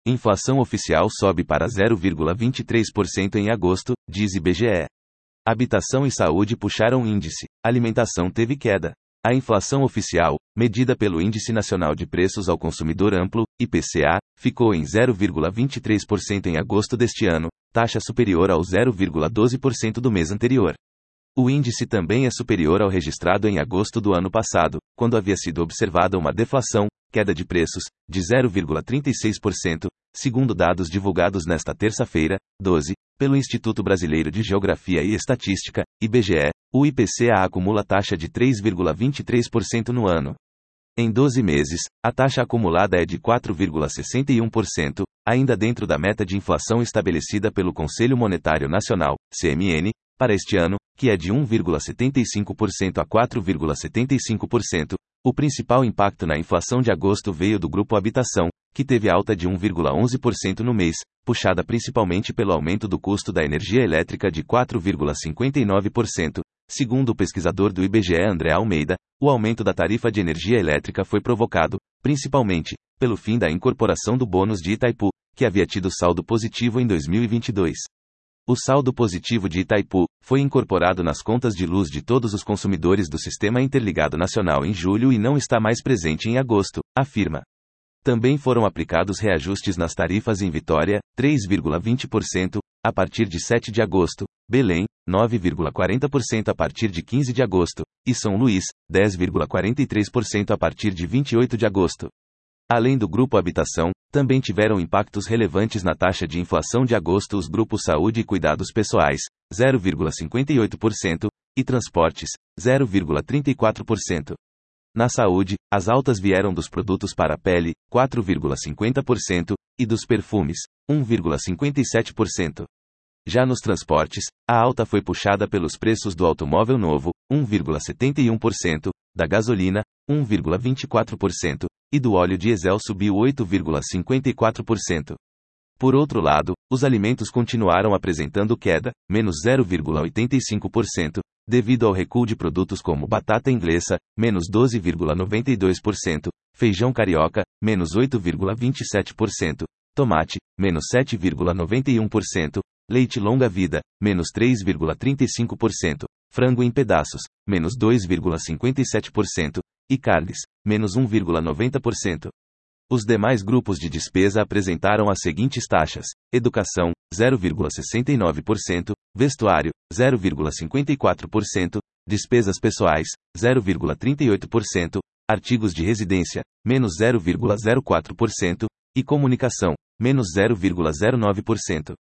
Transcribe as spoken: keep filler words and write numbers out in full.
Inflação oficial sobe para zero vírgula vinte e três por cento em agosto, diz I B G E. Habitação e saúde puxaram índice. Alimentação teve queda. A inflação oficial, medida pelo Índice Nacional de Preços ao Consumidor Amplo, I P C A, ficou em zero vírgula vinte e três por cento em agosto deste ano, taxa superior ao zero vírgula doze por cento do mês anterior. O índice também é superior ao registrado em agosto do ano passado, quando havia sido observada uma deflação, queda de preços, de zero vírgula trinta e seis por cento, segundo dados divulgados nesta terça-feira, doze, pelo Instituto Brasileiro de Geografia e Estatística, I B G E. O I P C A acumula taxa de três vírgula vinte e três por cento no ano. Em doze meses, a taxa acumulada é de quatro vírgula sessenta e um por cento, ainda dentro da meta de inflação estabelecida pelo Conselho Monetário Nacional, C M N, para este ano, que é de um vírgula setenta e cinco por cento a quatro vírgula setenta e cinco por cento. O principal impacto na inflação de agosto veio do grupo Habitação, que teve alta de um vírgula onze por cento no mês, puxada principalmente pelo aumento do custo da energia elétrica de quatro vírgula cinquenta e nove por cento. Segundo o pesquisador do I B G E André Almeida, o aumento da tarifa de energia elétrica foi provocado, principalmente, pelo fim da incorporação do bônus de Itaipu, que havia tido saldo positivo em dois mil e vinte e dois. O saldo positivo de Itaipu foi incorporado nas contas de luz de todos os consumidores do Sistema Interligado Nacional em julho e não está mais presente em agosto, afirma. Também foram aplicados reajustes nas tarifas em Vitória, três vírgula vinte por cento, a partir de sete de agosto, Belém, nove vírgula quarenta por cento a partir de quinze de agosto, e São Luís, dez vírgula quarenta e três por cento a partir de vinte e oito de agosto. Além do grupo Habitação, também tiveram impactos relevantes na taxa de inflação de agosto os grupos Saúde e Cuidados Pessoais, zero vírgula cinquenta e oito por cento, e Transportes, zero vírgula trinta e quatro por cento. Na saúde, as altas vieram dos produtos para a pele, quatro vírgula cinquenta por cento, e dos perfumes, um vírgula cinquenta e sete por cento. Já nos transportes, a alta foi puxada pelos preços do automóvel novo, um vírgula setenta e um por cento, da gasolina, um vírgula vinte e quatro por cento, e do óleo diesel subiu oito vírgula cinquenta e quatro por cento. Por outro lado, os alimentos continuaram apresentando queda, menos zero vírgula oitenta e cinco por cento, devido ao recuo de produtos como batata inglesa, menos doze vírgula noventa e dois por cento, feijão carioca, menos oito vírgula vinte e sete por cento, tomate, menos sete vírgula noventa e um por cento, leite longa-vida, menos três vírgula trinta e cinco por cento, frango em pedaços, menos dois vírgula cinquenta e sete por cento, e carnes, menos um vírgula noventa por cento. Os demais grupos de despesa apresentaram as seguintes taxas: educação, zero vírgula sessenta e nove por cento, vestuário, zero vírgula cinquenta e quatro por cento, despesas pessoais, zero vírgula trinta e oito por cento, artigos de residência, menos zero vírgula zero quatro por cento, e comunicação, menos zero vírgula zero nove por cento.